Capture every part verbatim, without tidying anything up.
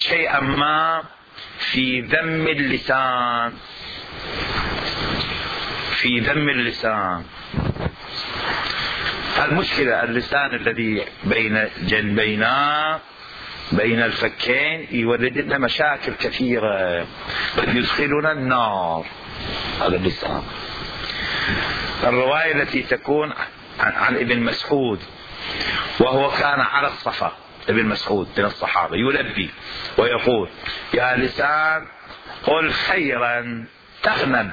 شيئا ما في ذم اللسان، في ذم اللسان. المشكلة اللسان الذي بين جنبينا بين الفكين يولد لنا مشاكل كثيرة، قد يدخلنا النار. هذا اللسان. الرواية التي تكون عن ابن مسعود وهو كان على الصفا، ابن مسعود من الصحابة يلبي ويقول: يا لسان قل خيرا تغنم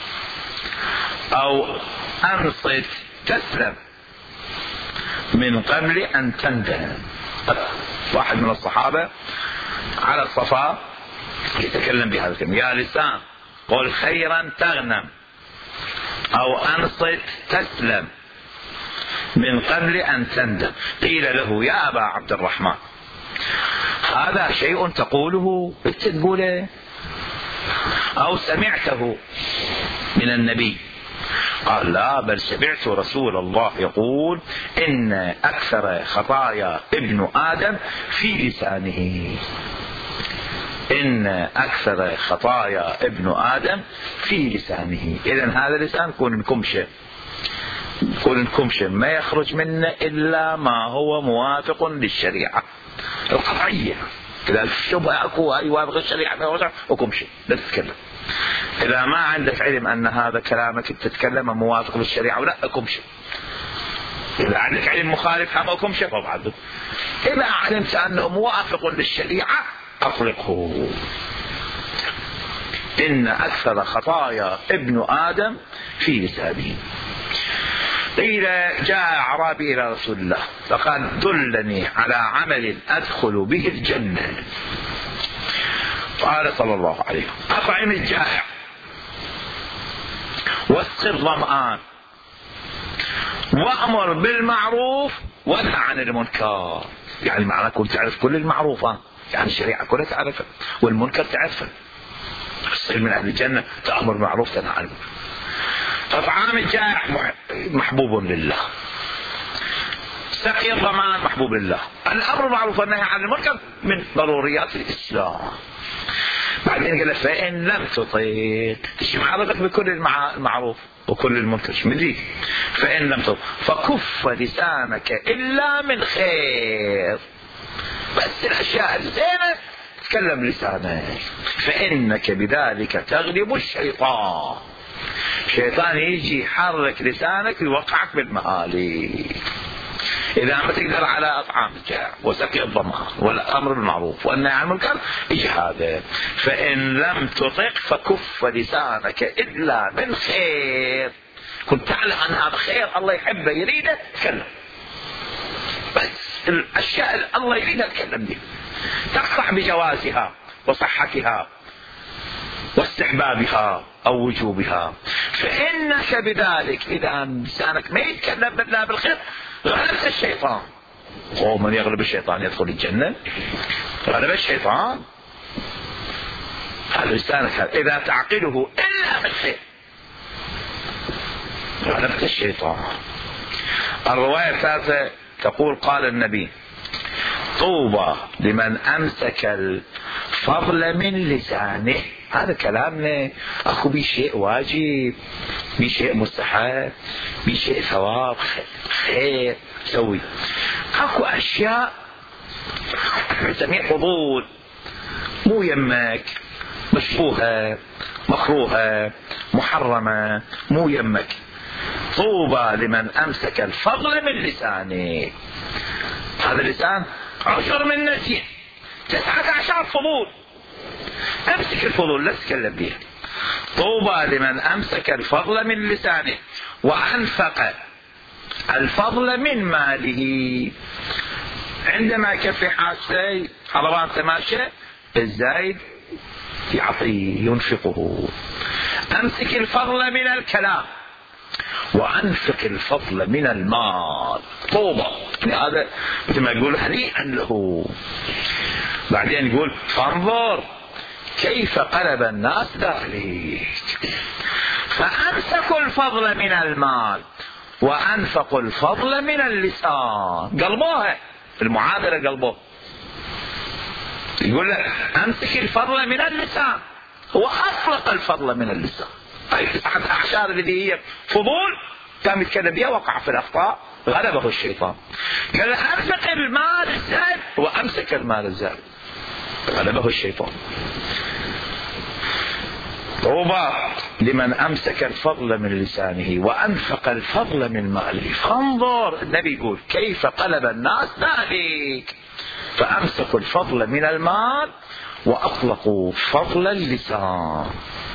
أو أنصت تسلم من قبل أن تندم. واحد من الصحابة على الصفا يتكلم بهذا الكلام: يا لسان قل خيرا تغنم أو أنصت تسلم من قبل أن تندم. قيل له: يا أبا عبد الرحمن، هذا شيء تقوله أنت تقوله أو سمعته من النبي؟ قال: لا، بل سمعت رسول الله يقول: إن أكثر خطايا ابن آدم في لسانه. إن أكثر خطايا ابن آدم في لسانه. إذن هذا اللسان كون نكمشه، كون نكمشه ما يخرج منه إلا ما هو موافق للشريعة القطعية. إذا الشبهة أكو يوافق الشريعة وكمشه لا تتكلم. إذا ما عندك علم أن هذا كلامك تتكلم موافق للشريعة ولا أكمشه. إذا عندك علم مخالف هم أكمشه طبعا. إذا علمت أنه موافق للشريعة أطلقه. إن أكثر خطايا ابن آدم في لسانه. قيل: جاء أعرابي إلى رسول الله فقال: دلني على عمل أدخل به الجنة. قال صلى الله عليه وسلم: أطعم الجائع واسق الظمآن وأمر بالمعروف وانهى عن المنكر. يعني معناه كنت تعرف كل المعروفات، يعني الشريعة كلها تعرفها والمنكر تعرفها. تصير من أهل الجنة تأمر بالمعروف تنهى عن المنكر. إطعام الجائع محبوب لله، سقي الظمآن محبوب لله، الأمر بالمعروف والنهي عن المنكر من ضروريات الإسلام. بعدين قال: فإن لم تطيق، تشمع علاقتك بكل المعروف وكل المنكر مدري، فإن لم تطيق فكف لسانك إلا من خير. بس الأشياء الزينة تكلم لسانك، فإنك بذلك تغلب الشيطان. الشيطان يجي يحرك لسانك ويوقعك بالمآلي. إذا ما تقدر على أطعام الجائع وسقي الظمآن والأمر بالمعروف والنهي عن المنكر يجي هذا. فإن لم تطق فكف لسانك إلا من خير. كنت تعلم أن هذا خير الله يحبه يريده تكلم، بس الأشياء اللي الله يريدها تكلم بها، تقطع بجوازها وصحتها واستحبابها أو وجوبها. فإنك بذلك إذا لسانك ما يتكلم إلا بالخير غلبت الشيطان. ومن يغلب الشيطان يدخل الجنة. غلب الشيطان هذا لسانك إذا تعقله إلا بالخير غلبت الشيطان. الرواية الثالثة تقول: قال النبي: طوبى لمن أمسك الفضل من لسانه. هذا كلامنا أخو بشيء واجب، بشيء مستحب، بشيء ثواب خير سوي. أكو أشياء نسميها فضول مو يمك، مشبوهة مكروهة محرمة مو يمك. طوبى لمن أمسك الفضل من لسانه. هذا اللسان عشر من نسيح تسعة عشر فضول، أمسك الفضول لا تتكلم بها. طوبى لمن أمسك الفضل من لسانه وأنفق الفضل من ماله. عندما كفي حاسي حضران تماشى الزايد يعطيه ينفقه. أمسك الفضل من الكلام وأنفق الفضل من المال. طوبى، هذا مثل ما يقول هنيئا له. بعدين يقول: فانظر كيف قلب الناس ذلك. فأمسكوا الفضل من المال وأنفقوا الفضل من اللسان. قلبوها المعادلة، قلبوها. يقول لك امسك الفضل من اللسان، هو اطلق الفضل من اللسان. طيب احد الاحجار الذي هي فضول كان يتكلم بها وقع في الاخطاء غلبه الشيطان. قال امسك المال الزائد، هو امسك المال الزائد غلبه الشيطان. طوبى لمن امسك الفضل من لسانه وانفق الفضل من ماله. فانظر النبي يقول كيف قلب الناس ذلك، فامسكوا الفضل من المال واطلقوا فضل اللسان.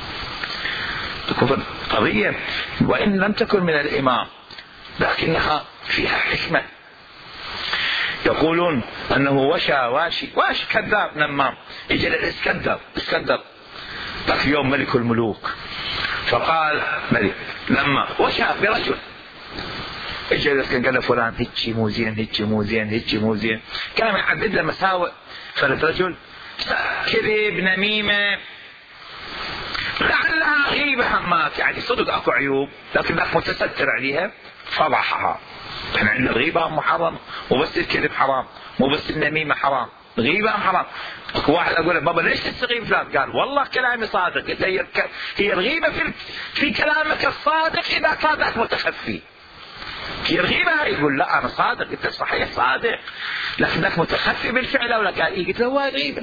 تكون قضية وان لم تكن من الامام لكنها فيها حكمة. يقولون انه وشى واشي واشي كذاب نمام، يجي الاسكندر اسكندر ذاك يوم ملك الملوك، فقال ملك لما وشى برجل، اجى الاسكندر قال فلان هيجي مو زين هيجي مو زين هيجي مو زين، كان يحدد له مساوئ فلت رجل كذب نميمه لعلها غيبه همات، يعني صدق اكو عيوب لكن ذاك متستر عليها فضحها. احنا عندنا الغيبه محرم، مو بس الكذب حرام، مو بس النميمه حرام، غيبه حرام. واحد اقول له بابا ليش تستغيب فلان؟ قال والله كلامي صادق. قلت هي هي الغيبه في في كلامك الصادق اذا كانت متخفي. هي الغيبه يقول لا انا صادق، قلت صحيح صادق لكنك متخفي بالفعل ولا قال ايه؟ قلت له هو غيبه.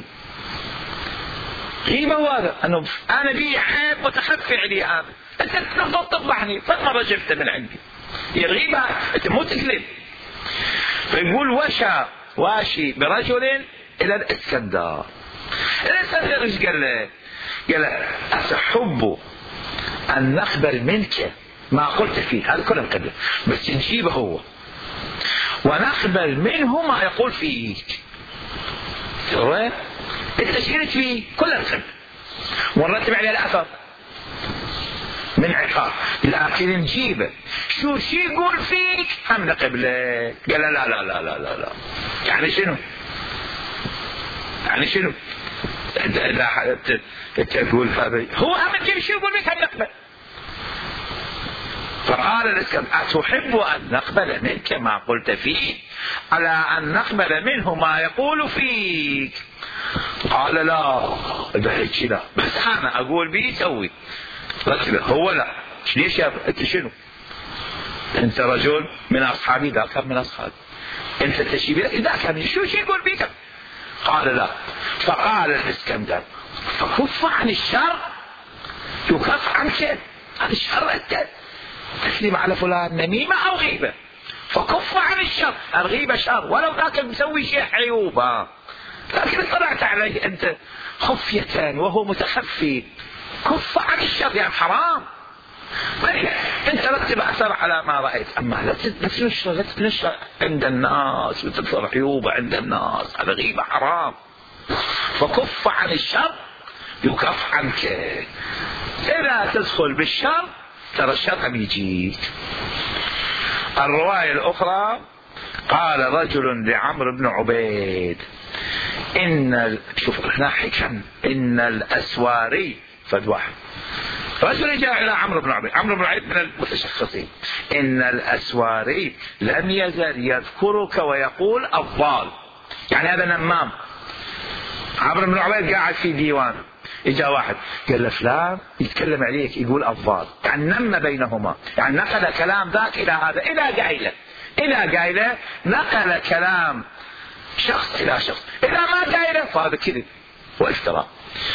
غيبه هو هذا انه انا بي عيب متخفي علي هذا، انت تفضل تفضحني فمره جبت من عندي. هي الغيبه انت مو تكذب. فيقول وشى واشي برجل الى الاسكندر. الاسكندر ايش قال له؟ قال له أتحب ان نقبل منك ما قلت فيه، هذا كله مقدر، بس نجيبه هو ونقبل منه ما يقول فيك. ترى انت شكلت فيه كله مقدر ونرتب عليه الاثر من عقاب، لكن نجيبه شو شي يقول فيك هم نقبله. قال لا لا لا لا لا لا يعني شنو؟ يعني شنو؟ انت تقول هذا هو هم تجيب شو يقول فيك هم نقبل. فقال الاسكندر أتحب أن نقبل منك ما قلت فيه على أن نقبل منه ما يقول فيك؟ قال لا لا بس أنا أقول بي سوي. هو لا ليش يا انت شنو؟ انت رجل من اصحابي ذاك من اصحابي، انت تشيبي ذاك من شو شي يقول بيك؟ قال لا. فقال الاسكندر فكف عن الشر يكف عنك عن الشر، انت تسلم على فلان نميمه او غيبه فكف عن الشر. الغيبه شر ولو ذاك مسوي شيء عيوبه، لكن طلعت عليه انت خفيه وهو متخفي، كف عن الشر يعني حرام. انت رتب اثر على ما رايت، اما لا تنشر لا تنشر عند الناس وتظهر عيوبه عند الناس، هذا غيبه حرام. فكف عن الشر يكف عنك. اذا تدخل بالشر ترى الشر بيجيك. الروايه الاخرى قال رجل لعمرو بن عبيد ان شوف هنا حكم ان الاسواري فد واحد رجل جاء الى عمرو بن عبيد، عمرو بن عبيد من المتشخصين، ان الاسواري لم يزل يذكرك ويقول الضال، يعني هذا نمام. عمرو بن عبيد قاعد في ديوان، اجا واحد قال له فلان يتكلم عليك يقول الضال، يعني نم بينهما، يعني نقل كلام ذاك الى هذا الى قايله الى قايله نقل كلام شخص الى شخص، اذا ما قايله فهذا كذب وافتراء.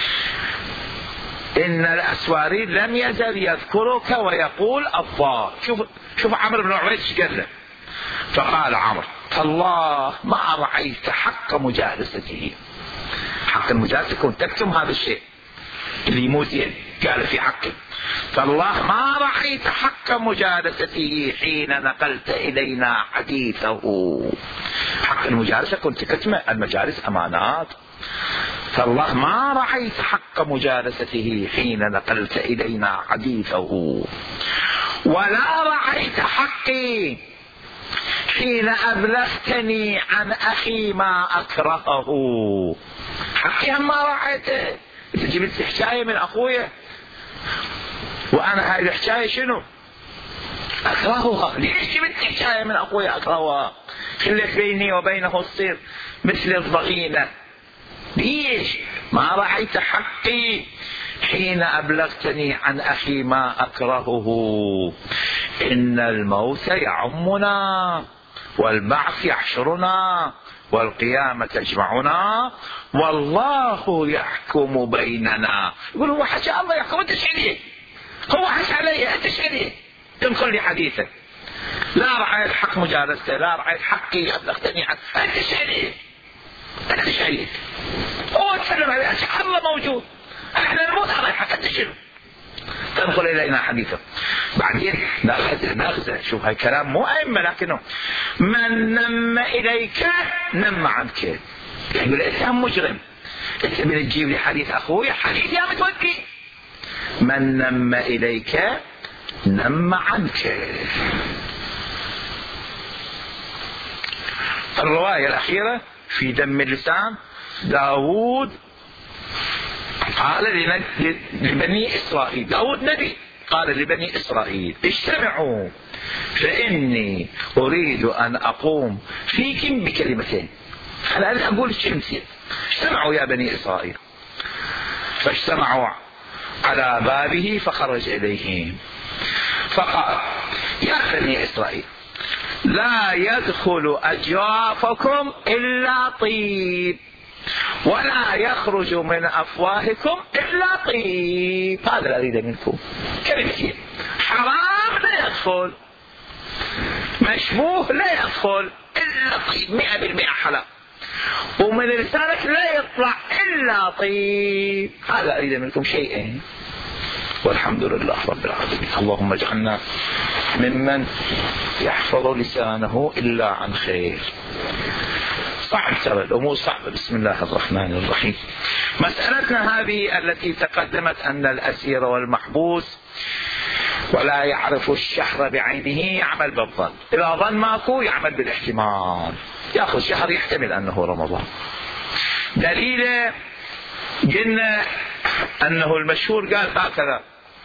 إن الأسواري لم يزل يذكرك ويقول الضال. شوف شوف عمرو بن عبيد ايش قال له؟ فقال عمرو تالله ما رأيت حق مجالسته. حق المجالسة كنت تكتم هذا الشيء اللي مو زين قال في حقه. فالله ما رأيت حق مجالسته حين نقلت إلينا حديثه. حق المجالسة كنت تكتمه، المجالس أمانات. فالله ما رأيت حق مجالسته حين نقلت إلينا حديثه، ولا رأيت حقي حين أبلغتني عن أخي ما أكرهه. حقي هم ما رأيته. أنت جبت حكاية من أخويا وأنا هاي الحكاية شنو؟ أكرهها. ليش جبت حكاية من أخويا أكرهها؟ خلت بيني وبينه الصير مثل الضغينة، ليش ما رعيت حقي حين أبلغتني عن أخي ما أكرهه؟ إن الموت يعمنا والبعث يحشرنا والقيامة تجمعنا والله يحكم بيننا. يقول هو حاشا الله يحكم، انت عليه، هو حاشا علي، انت عليه تنقل لي حديثه. لا رعيت حق مجالسته، لا رعيت حقي أبلغتني عنه، انت عليه انت عليه، هو تسلم عليه الله موجود، احنا نموت على حق، انت شنو تنقل إلينا حديثه. بعدين ناخذ ناخذ شوف هاي كلام مو أئمة، لكنه من نم إليك نم عنك. يقول الإنسان مجرم، أنت من تجيب لي حديث أخوي، حديث يا متوكي. من نم إليك نم عنك. الرواية الأخيرة في دم اللسان، داود قال لبني إسرائيل، داود نبي، قال لبني إسرائيل اجتمعوا فإني أريد أن أقوم فيكم بكلمتين. أنا أقول الشمسية، اجتمعوا يا بني إسرائيل. فاجتمعوا على بابه فخرج إليهم فقال يا بني إسرائيل لا يدخل أجوافكم إلا طيب ولا يخرج من أفواهكم إلا طيب. هذا أريد منكم كلمتين، حرام لا يدخل، مشبوه لا يدخل إلا طيب، مئة بالمئة حلال، ومن لسانك لا يطلع إلا طيب. هذا أريد منكم شيئين، والحمد لله رب العالمين. اللهم اجعلنا ممن يحفظ لسانه إلا عن خير. صعب ترى الأمور صعبة. بسم الله الرحمن الرحيم. مسألتنا هذه التي تقدمت أن الأسير والمحبوس ولا يعرف الشهر بعينه يعمل بالظن، إذا ظن ماكو يعمل بالاحتمال، يأخذ شهر يحتمل أنه رمضان. دليل قلنا أنه المشهور قال هكذا،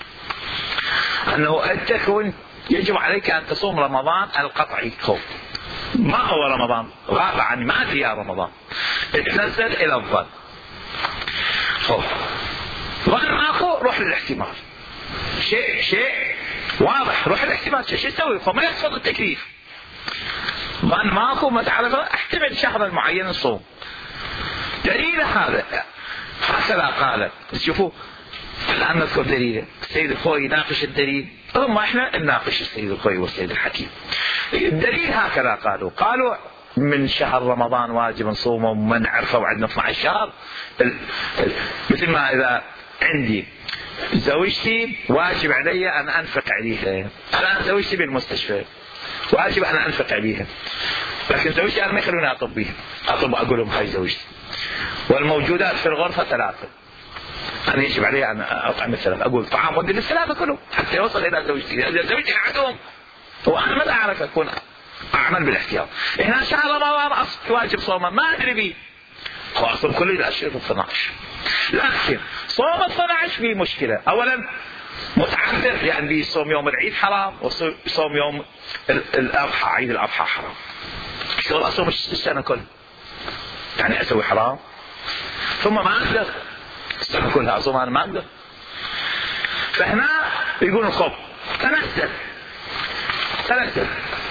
أنه أنت كنت يجب عليك أن تصوم رمضان القطعي. خوف ما هو رمضان، غاب عني، ما أدري يا رمضان، اتنزل إلى الظن. خوف ظن ماكو روح للاحتمال، شيء شيء واضح روح الاحتمال. شو تسوي؟ فما يحصل التكليف. ظن ماكو ما تعرف، احتمل شهر معين الصوم. دليل هذا هكذا قال. شوفوا الآن نذكر دليله. السيد الخوي يناقش الدليل، ثم احنا نناقش السيد الخوي والسيد الحكيم. الدليل هكذا قالوا قالوا من شهر رمضان واجب نصومه، ومن عرفوا عندنا اثني عشر شهر. مثل ما إذا عندي زوجتي واجب علي أن أنفق عليها، الآن زوجتي بالمستشفى واجب أن أنفق عليها، لكن زوجتي أنا ما يخلوني أطب بيها، أطب أقول لهم هاي زوجتي، والموجودات في الغرفة ثلاثة، أنا يجب علي أن أطعم الثلاثة، أقول طعام ودي للثلاثة كلهم حتى يوصل إلى زوجتي. إذا زوجتي عندهم وأنا ما أعرف أكون أعمل بالاحتياط. هنا شهر رمضان أصل واجب صومه ما أدري بيه، هو أصل كل الأشهر اثني عشر، لكن صوم اثني عشر فيه مشكلة. أولا متعذر، يعني بيصوم يوم العيد حرام، وصوم يوم الأضحى عيد الأضحى حرام. شلون أصوم السنة كلها؟ يعني أسوي حرام، ثم ما أقدر السنة كلها أصوم، أنا ما أقدر. فهنا يقولون خب تنزل تنزل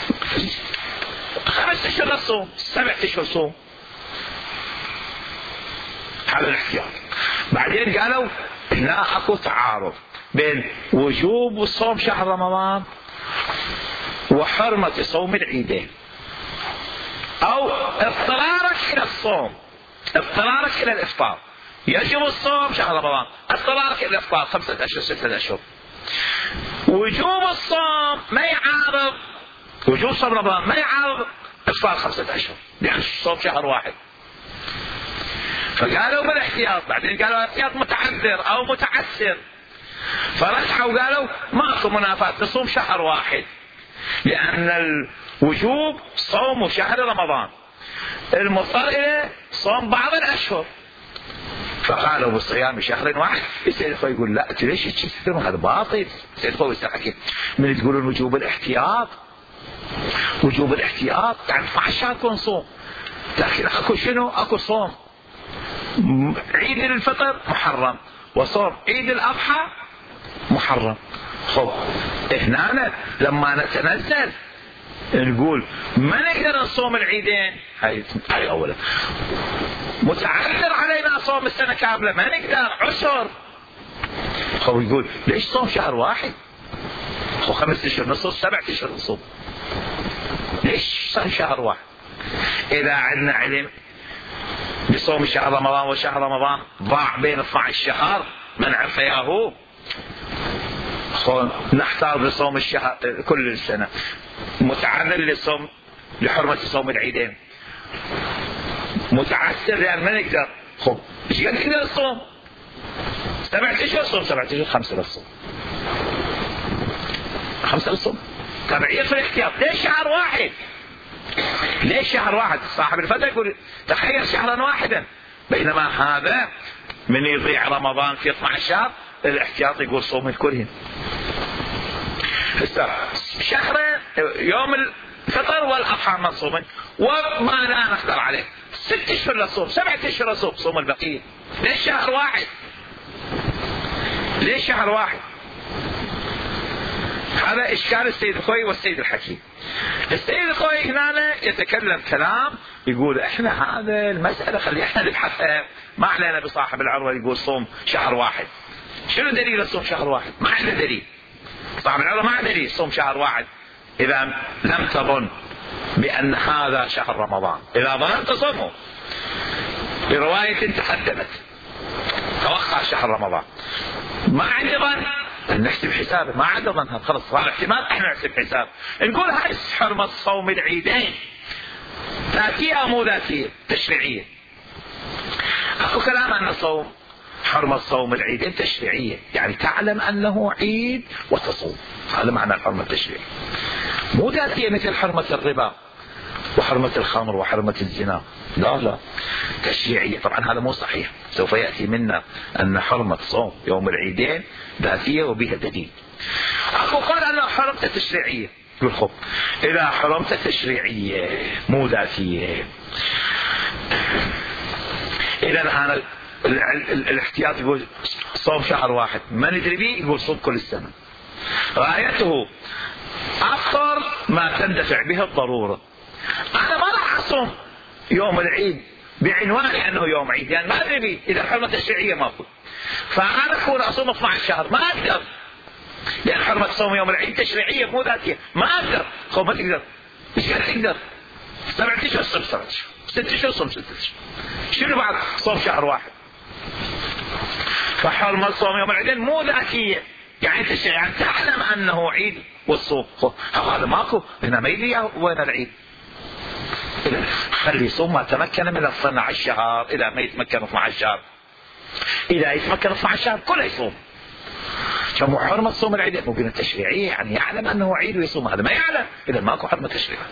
خمس أشهر الصوم، سبعة أشهر صوم، هذا الاحتياط. بعدين قالوا هنا أكو تعارض بين وجوب صوم شهر رمضان وحرمة صوم العيدين، أو اضطرارك إلى الصوم، اضطرارك إلى الإفطار. يجب الصوم شهر رمضان، اضطرارك إلى الإفطار خمسة أشهر ستة أشهر. وجوب الصوم ما يعارض، وجوب صوم رمضان ما يعارض إفطار خمسة أشهر، يعني صوم شهر واحد. فقالوا بالاحتياط. بعدين قالوا احتياط متعذر أو متعسر، فرجعوا قالوا ماكو منافاة، تصوم شهر واحد، لأن الوجوب صوم شهر رمضان، المضطر إليه صوم بعض الأشهر. فقالوا بالصيام شهر واحد. السيد الخوي يقول لا ليش تشترون، هذا باطل. السيد الخوي يستحكي من تقولون وجوب الاحتياط، وجوب الاحتياط يعني اثني عشر شهر تكون صوم، لكن اكو شنو؟ اكو صوم. عيد الفطر محرم، وصوم عيد الأضحى محرم. خب هنا لما نتنزل نقول ما نقدر نصوم العيدين، هاي هاي اولا. متعذر علينا صوم السنه كامله، ما نقدر، عسر. هو يقول ليش صوم شهر واحد؟ هو خمس اشهر نصوم، سبعة اشهر نصوم، ليش صار شهر واحد؟ اذا عندنا علم بصوم شهر رمضان وشهر رمضان ضاع بين اثني عشر شهر ما نعرف اياه، نحتار بصوم الشهر كل السنة، متعذر لصوم لحرمة صوم العيدين، متعسر لأن ما نقدر. خب ايش قد نقدر الصوم؟ سبعة اشهر صوم، سبعة اشهر خمسة للصوم، خمسة للصوم. تبعية في الاحتياط. ليش شهر واحد؟ ليش شهر واحد؟ صاحب الفتى يقول تخيل شهرا واحدا، بينما هذا من يضيع رمضان في اثني عشر شهر الاحتياط يقول صوم الكلهم. شهرين يوم الفطر والأضحى مصومين وما لا نقدر عليه، ست اشهر للصوم، سبعة اشهر للصوم، صوم البقية. ليش شهر واحد؟ ليش شهر واحد؟ هذا إشكال السيد الخوي والسيد الحكيم. السيد الخوي هنا يتكلم كلام يقول احنا هذا المسألة خلي احنا نبحثها، ما علينا بصاحب العروة يقول صوم شهر واحد. شنو دليل الصوم شهر واحد؟ ما عنده دليل. صاحب العروة ما عنده دليل صوم شهر واحد إذا لم تظن بأن هذا شهر رمضان. إذا ظننت صومه برواية تقدمت توقع شهر رمضان، ما عندي ظن نحسب حسابه، ما عنده ظن خلص صار احتمال احنا نحسب حساب، نقول هاي حرمة صوم العيدين ذاتية أو مو ذاتية تشريعية. أكو كلام أن صوم حرمة صوم العيدين تشريعية، يعني تعلم أنه عيد وتصوم، هذا معنى الحرمة التشريعية، مو ذاتية مثل حرمة الربا وحرمة الخمر وحرمة الزنا، لا لا تشريعية. طبعا هذا مو صحيح، سوف يأتي منا أن حرمة صوم يوم العيدين ذاتية وبها دليل. أكو قال أنه حرمة تشريعية، يقول خب إذا حرمة تشريعية مو ذاتية إذا أنا الاحتياط يقول صوم شهر واحد، ما ندري به يقول صوم كل السنة. غايته أكثر ما تندفع به الضرورة. أنا ما راح أصوم يوم العيد بعنوان أنه يوم عيد، يعني ما أدري به إذا حرمة تشريعية ماكو، فأنا أكون أصوم اثني عشر شهر ما أقدر، لأن حرمة صوم يوم العيد تشريعية مو ذاتية، ما أقدر. خو ما تقدر، مش قاعد تقدر. سبعة أشهر صوم سبعة أشهر، ست أشهر صوم ست أشهر، شنو بعد صوم شهر واحد؟ فحرمة صوم يوم العيدين مو ذاتية، يعني تشريع، يعني تعلم أنه عيد والصوم. هذا ماكو هنا، ما يدري وين العيد. خلي يصوم ما تمكن من اثني عشر شهر، إذا ما يتمكن اثني عشر شهر، إذا يتمكن اثني عشر شهر كله يصوم. شو حرمة صوم العيد؟ مو بين تشريعية، يعني يعلم أنه عيد ويصوم، هذا ما يعلم، إذا ماكو حرمة تشريعية.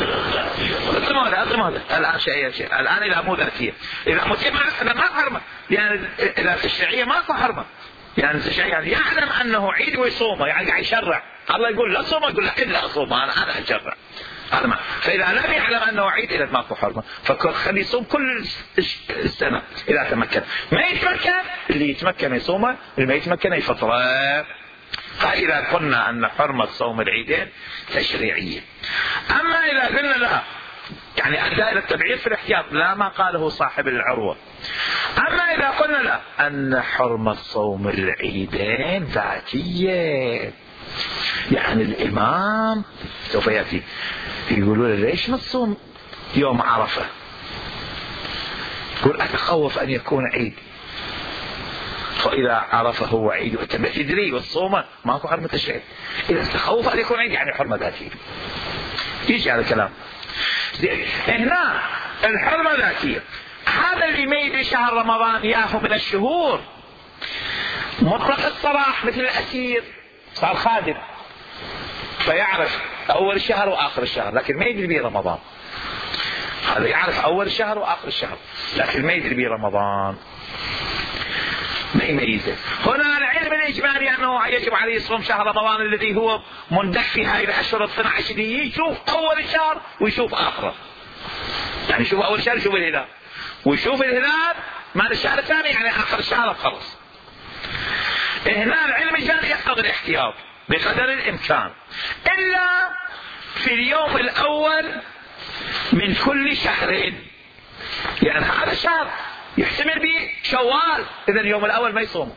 الآن شيء شيء الآن إذا مو ذاتية، إذا متم هذا ما حرمة، يعني إذا تشريعية ماكو حرمة، يعني تشريعية يعني يعلم أنه عيد ويصومه، يعني قاعد يشرع. الله يقول لا صوم، يقول لا إلا أصوم، أنا أنا أشرع. هذا ما. فإذا لم يعلم أنه عيد إذا ماكو حرمة، فخلي يصوم كل السنة إذا تمكن. ما يتمكن اللي يتمكن يصومه، اللي ما يتمكن يفطره. فإذا قلنا أن حرمة صوم العيدين تشريعية. أما إذا قلنا لا، يعني أداء إلى التبعيض في الاحتياط، لا ما قاله صاحب العروة. أما إذا قلنا لا أن حرمة صوم العيدين ذاتية، يعني الإمام سوف يأتي يقولون ليش نصوم يوم عرفة؟ يقول أتخوف أن يكون عيد، فإذا عرفه هو عيد وأنت ما تدري والصومة ماكو حرمة تشريع، إذا تخوف أن يكون عيد يعني حرمة ذاتية. يجي هذا الكلام هنا الحرمة ذاتية. هذا اللي ما يدري شهر رمضان ياهو من الشهور مطلق الصلاح مثل الأسير، صار خادم فيعرف أول الشهر وآخر الشهر، لكن ما يدري به رمضان. هذا يعرف أول الشهر وآخر الشهر، لكن ما يدري به رمضان، ما يميزه. هنا العلم الإجمالي أنه يجب عليه صوم شهر رمضان الذي هو مندك في هاي الأشهر الاثنى عشر، يشوف أول الشهر ويشوف آخره، يعني يشوف أول الشهر يشوف الهلال ويشوف الهلال مال الشهر الثاني يعني آخر الشهر خلص. هنا العلم الجاري يقتضي الاحتياط بقدر الإمكان إلا في اليوم الأول من كل شهرين، يعني هذا الشهر يحتمل به شوال، إذا اليوم الأول ما يصوم،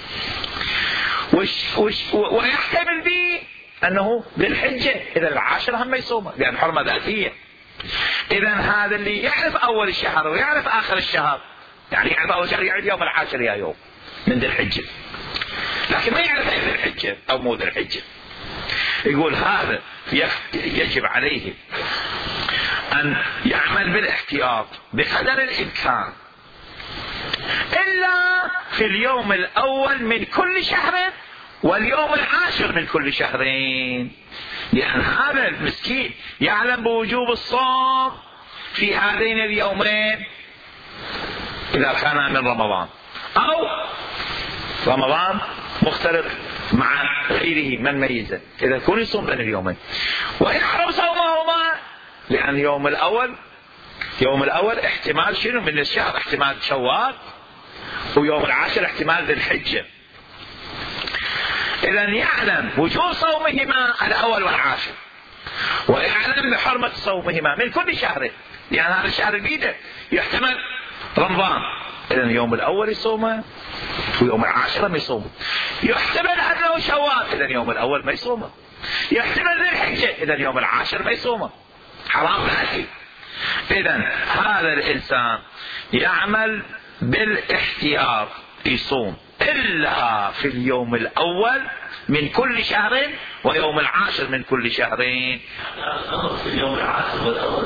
وش وش ويحتمل به أنه بالحجة إذا العاشر هم ما يصوم لأن حرمة ذاتية. إذا هذا اللي يعرف أول الشهر ويعرف آخر الشهر، يعني يعرف أول شهر يعرف يوم العاشر يا يوم من ذي الحجة، لكن ما يعرف ذي الحجة أو مو ذي الحجة، يقول هذا يجب عليه أن يعمل بالاحتياط بقدر الإمكان إلا في اليوم الأول من كل شهر واليوم العاشر من كل شهرين، لأن هذا المسكين يعلم بوجوب الصوم في هذين اليومين إذا كان من رمضان أو رمضان مختلط مع غيره من ميزة، إذا كون يصوم بين اليومين ويحرم صومهما، لأن اليوم الأول يوم الأول احتمال شنو من الشهر، احتمال شوال، ويوم العاشر احتمال ذي الحجة. إذا يعلم وجوب صومهما الأول والعاشر ويعلم بحرمة صومهما من كل شهر، لأن هذا الشهر بيده يحتمل رمضان، إذا اليوم الأول يصومه ويوم العاشر ما يصومه، يحتمل أنه شوال، إذا اليوم الأول ما يصومه، يحتمل ذي الحجة، إذا اليوم العاشر ما يصومه، حرام ذاتي. إذا هذا الإنسان يعمل بالاحتياط يصوم إلا في اليوم الأول من كل شهر ويوم العاشر من كل شهرين. في اليوم العاشر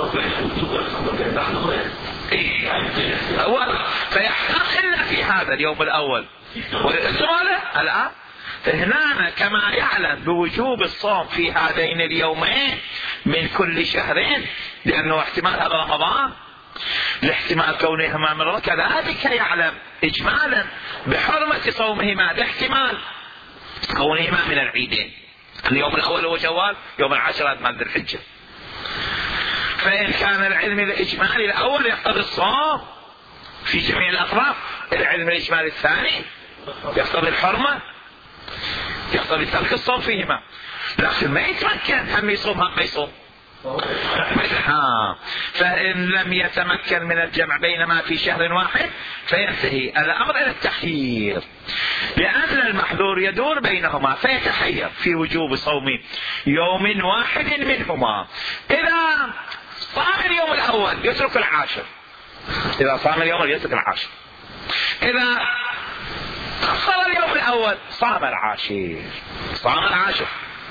فيحتاج إلا في هذا اليوم الأول الآن. فهنا كما يعلم بوجوب الصوم في هذين اليومين من كل شهرين لأنه احتمال هذا رمضان لاحتمال كونهما من رمضان، كذلك يعلم إجمالا بحرمة صومهما لاحتمال كونهما من العيدين، اليوم الأول هو شوال، يوم العاشر من ذي الحجة. فإن كان العلم الإجمالي الأول يقتضي الصوم في جميع الأطراف، العلم الإجمالي الثاني يقتضي الحرمة، يقتضي ترك الصوم فيهما، لكن ما يتمكن هم يصوم هم ما يصوم. ها فإن لم يتمكن من الجمع بينما في شهر واحد فينتهي الأمر إلى التحيير، لأن المحظور يدور بينهما فيتحير في وجوب صوم يوم واحد منهما. إذا صام اليوم الأول يترك العاشر، إذا صام اليوم يترك العاشر، إذا صار اليوم الأول صام العاشر، صام العاشر.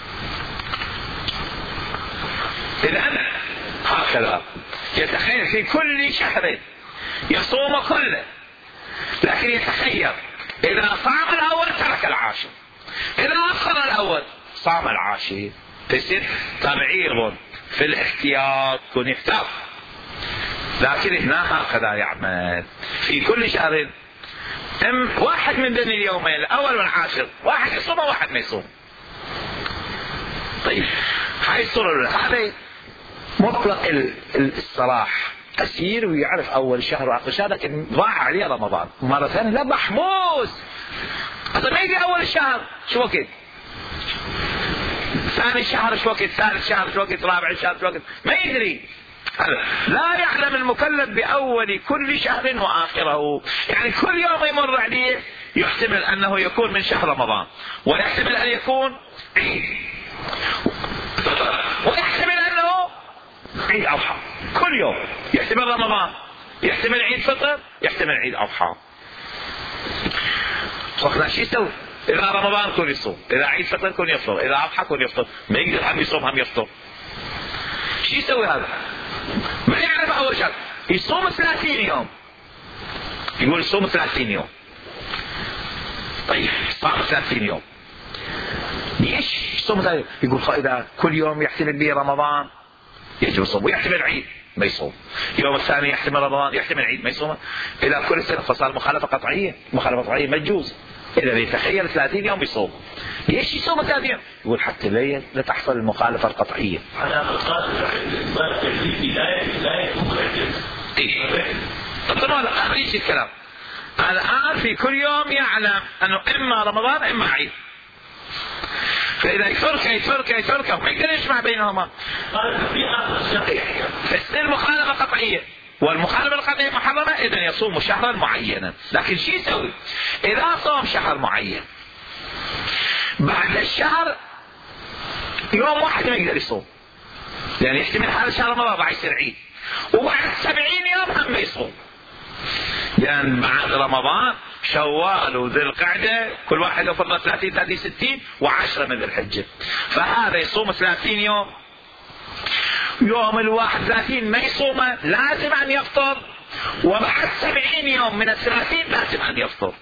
إذن هكذا يتخيل في كل شهر يصوم كله، لكن يتخيل إذا صام الأول ترك العاشر، إذا أخر الأول صام العاشر، تصير تبعير في الاحتياط كن يحتاط. لكن هنا هكذا يعمل في كل شهر ام واحد من ذين اليومين الأول والعاشر، واحد يصوم وواحد ما يصوم. طيب حيصير هذا مطلق الصلاح أسير ويعرف أول شهر وآخر شهر، لكن ضاع عليه رمضان مرة ثانية لا محبوس. أصلا ما يجي أول الشهر شو وقت، ثاني شهر شو وقت، ثالث شهر شو وقت، رابع شهر شو وقت، ما يدري. لا يعلم المكلف بأول كل شهر وآخره، يعني كل يوم يمر عليه يحتمل أنه يكون من شهر رمضان، ويحتمل أن يكون عيد، ويحتمل أنه عيد أضحى، كل يوم يحتمل رمضان، يحتمل عيد فطر، يحتمل عيد أضحى. فقنا شو يسوي؟ إذا رمضان كون يصوم، إذا عيد فطر كون يفطر، إذا أضحى كون يفطر، ما يقدر هم يصوم هم يفطر. شو يسوي هذا؟ ما يعرف أول شهر يصوم ثلاثين يوم، يقول يصوم ثلاثين يوم. طيب صام ثلاثين يوم ليش يصوم ثلاثين؟ يقول إذا كل يوم يحتمل به رمضان يجب الصوم، ويحتمل عيد ما يصوم، يوم الثاني يحتمل رمضان يحتمل عيد ما يصوم، إذا كل سنة فصار مخالفة قطعية، مخالفة قطعية ما تجوز. إذا يتخيل ثلاثين يوم يصوم، ليش يصوم ثلاثين يوم؟ يقول حتى لا تحصل المخالفة القطعية. طبعا لا يجي الكلام الآن في كل يوم يعلم أنه إما رمضان إما عيد، فإذا يتركه يتركه يتركه وما يقدر يجمع بينهما فتصير مخالفة قطعية، والمخالفة القطعية محرمة، إذن يصوم شهرا معينا. لكن شو يسوي إذا صوم شهر معين بعد الشهر يوم واحد ما يقدر يصوم، يعني يحتمل هذا شهر رمضان راح يصير عيد، وبعد سبعين يوم هم يصوم، يعني بعد رمضان شوال وذي القعدة كل واحد يفضل ثلاثين ثلاثين ستين وعشرة من ذي الحجة، فهذا يصوم ثلاثين يوم، يوم الواحد ثلاثين ما يصومه لازم أن يفطر، وبعد سبعين يوم من الثلاثين لازم أن يفطر،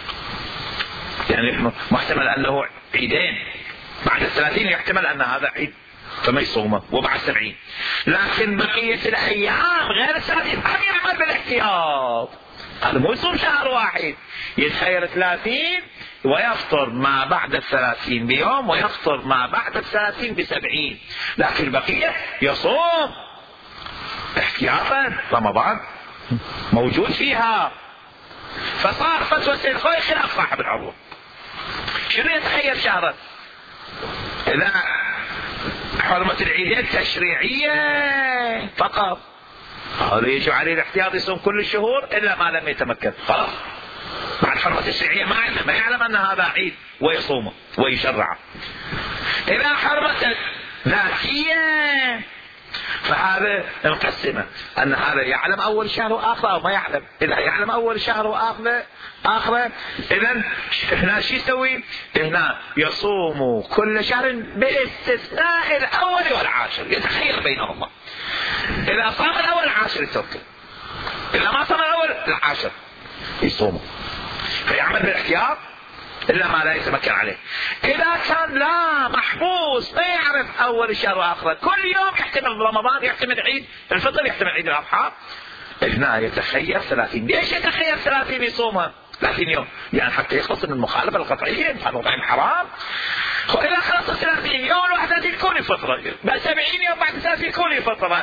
يعني محتمل أنه عيدين، بعد الثلاثين يحتمل أن هذا عيد فما يصومه، وبعد سبعين. لكن بقية الأيام غير الثلاثين هم يعمل بالاحتياط، هذا مو يصوم شهر واحد، يتخير ثلاثين ويفطر ما بعد الثلاثين بيوم ويفطر ما بعد الثلاثين بسبعين، لكن البقية يصوم احتياطا، رمضان موجود فيها. فصار فتوى السيد الخوي خلاف صاحب العروة، شنو يتخير شهرا؟ إذا حرمة العيدين تشريعية فقط، هذا يجب عليه الاحتياط يصوم كل الشهور إلا ما لم يتمكن، خلاص بعد حرمة التشريعية ما يعلم ما يعلم أن هذا عيد ويصومه ويشرعه. إذا حرمة ذاتية فهذا مقسمة، أن هذا يعلم أول شهر وآخره أو ما يعلم، إذا يعلم أول شهر وآخره آخره إذن هنا شو يسوي؟ هنا يصوم كل شهر باستثناء الأول والعاشر، يتخير بينهما، إذا صام الأول العاشر يتركه، إذا ما صام الأول العاشر يصومه، فيعمل بالاحتياط إلا ما لا يتمكن عليه. إذا كان لا محبوس ما يعرف أول الشهر وآخره، كل يوم يحتمل رمضان يحتمل عيد الفطر يحتمل عيد الأضحى، هنا يتخير ثلاثين. ليش يتخير ثلاثين يصومها ثلاثين يوم؟ يعني حتى يخلص من المخالفة القطعية، المطعم حرام. وإذا خلص ثلاثين يوم الواحد يكون فطرة، بعد سبعين يوم بعد ثلاثين يكون فطرة،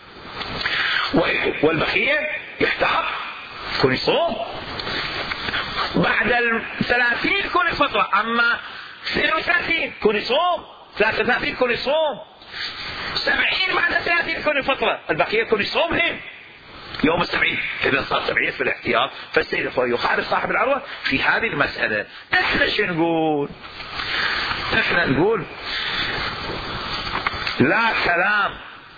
والبقية يحتاط يكون يصوم، بعد الثلاثين يكون فطرة، أما اثنين وثلاثين يكون يصوم، ثلاثة وثلاثين يكون يصوم، سبعين بعد ثلاثين يكون فطرة، البقية يكون يصومهم يوم السبعين. إذا صار سبعين في الاحتياط فالسيد الخوي يخالف صاحب العروة في هذه المسألة. احنا شو نقول؟ احنا نقول لا كلام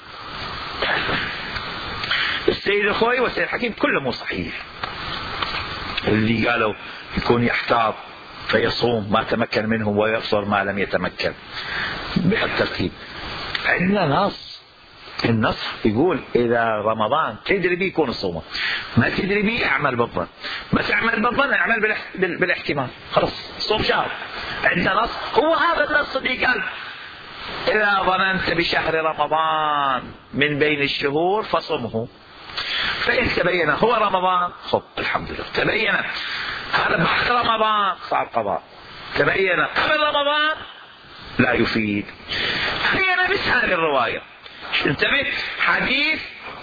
السيد الخوي والسيد الحكيم كله مو صحيح. اللي قالوا يكون يحتاط فيصوم ما تمكن منه ويفطر ما لم يتمكن بهالترتيب، عندنا نص، النص يقول إذا رمضان تدري بيه يكون الصوم، ما تدري بيه اعمل بالظن، ما تعمل بالظن اعمل بالاحتمال، خلاص صوم شهر. عندنا نص، هو هذا النص اللي قال إذا ظننت بشهر رمضان من بين الشهور فصمه، فإن تبين هو رمضان خب الحمد لله، تبين هذا بعد رمضان صار قضاء، تبين قبل رمضان لا يفيد. هي نفس هذه الرواية، انتبه حديث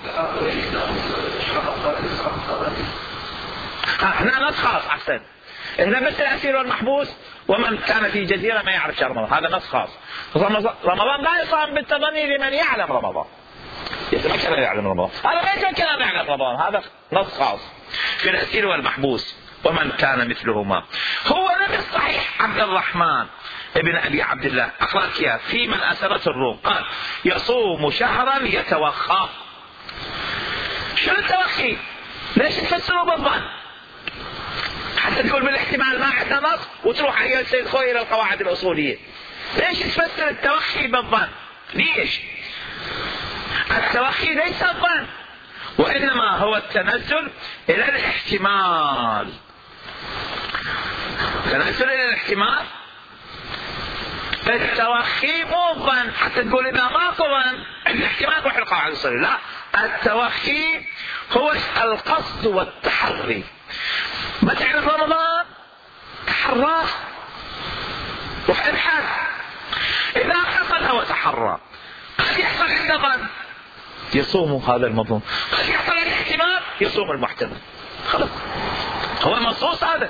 هنا نص خاص أحسن، هنا بس الأسير والمحبوس ومن كان في جزيرة ما يعرف شهر رمضان، هذا نص خاص. رمضان لا يصام بالتظني لمن يعلم رمضان، يتمكن أن يعلم رمضان، هذا ما يتمكن أن يعلم رمضان، هذا نص خاص في الأسير والمحبوس ومن كان مثلهما. هو نفس صحيح عبد الرحمن ابن أبي عبد الله أخلاقيا في من أسرته الروم قال يصوم شهرا يتوخى. شنو التوخي؟ ليش تفسروا بالظن؟ حتى تقول بالاحتمال ما عندنا نص وتروح على السيد خوي إلى القواعد الأصولية. ليش تفسر التوخي بالظن؟ ليش؟ التوخي ليس الظن، وإنما هو التنزل إلى الاحتمال، تنزل إلى الاحتمال. التوخي مو ظن حتى تقول إذا ما ظن الاحتمال روح القواعد الأصولية، لا، التوخي هو القصد والتحري. ما تعرف رمضان تحراه روح ابحث، إذا حصل هو تحرى قد يحصل عنده ظن يصوم هذا المظلوم، قد يحصل الاحتمال يصوم المحتمل. خلاص هو النصوص هذا.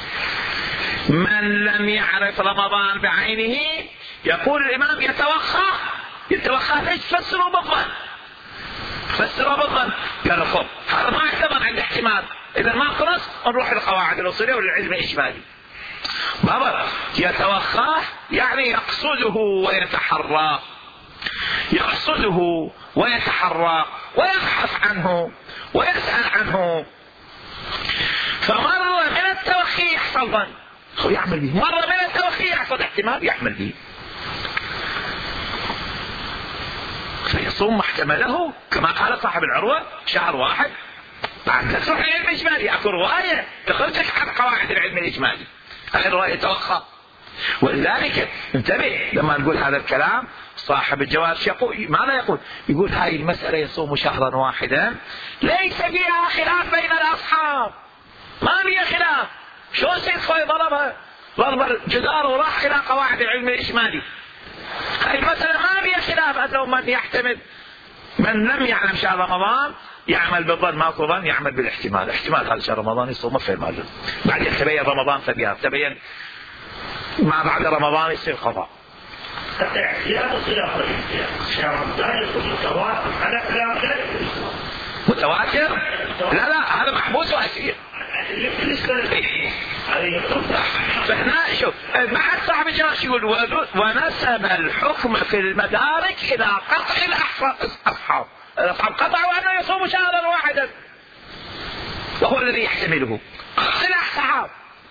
من لم يعرف رمضان بعينه يقول الإمام يتوخى. يتوخى ليش؟ فسروا بالظن. فسروا بالظن. قالوا خب هذا ما يعتبر عند احتمال، إذا ما خلص نروح للقواعد الأصولية وللعلم الإجمالي. بابا يتوخاه يعني يقصده ويتحرى، يقصده ويتحرى ويبحث عنه ويسأل عنه. فمرة من التوخي يحصل ظن يعمل به، مرة من التوخي يحصل احتمال يعمل به، فيصوم محتمله كما قال صاحب العروة شهر واحد. بعد تروح للعلم الإجمالي أكو رواية تخرجك عن قواعد العلم الإجمالي، هذه الرواية توخى. ولذلك انتبه لما نقول هذا الكلام صاحب الجواب يقول ماذا يقول؟ يقول هاي المسألة يصوم شهرا واحدا ليس فيها خلاف بين الأصحاب، ما فيها خلاف. شو سيد خوي ضربها ضرب الجدار وراح إلى قواعد العلم الإجمالي. هاي المسألة ما فيها خلاف أنه من يحتمل، من لم يعلم شهر رمضان يعمل بالظن، ماكو ظن يعمل بالاحتمال. احتمال هذا شهر رمضان يصوم في المال، بعدين تبين رمضان فبيها، تبين ما بعد رمضان يصير قضاء. متواتر؟ لا لا هذا محبوس وأسير. فهنا شوف بعد صاحب الجواب يقول ونسب الحكم في المدارك إلى قطع الأصحاب. الأصحاب قطعوا أنه يصوم شهرا واحدا وهو الذي يحتمله. قطع الأصحاب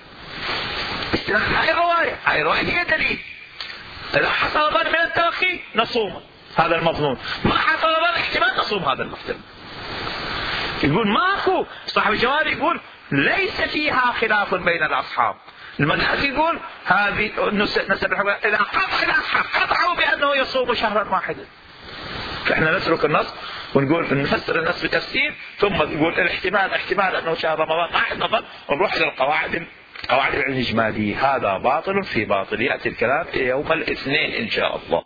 هاي الرواية، هاي الرواية هي دليل. إذا حصل ظن من التوخي نصوم هذا المظنون، ما حصل ظن احتمال نصوم هذا المحتمل. يقول ماكو، صاحب الجواب يقول ليس فيها خلاف بين الأصحاب. المنهج يقول هذه نسب الحكم إذا قطع الأصحاب قطعوا بأنه يصوم شهرا واحدا. فإحنا نترك النص ونقول نفسر النص بتفسير، ثم نقول الاحتمال احتمال أنه شهر رمضان ما حد نظر، ونروح إلى القواعد قواعد العلم الإجمالي. هذا باطل في باطل. يأتي الكلام يوم الاثنين إن شاء الله.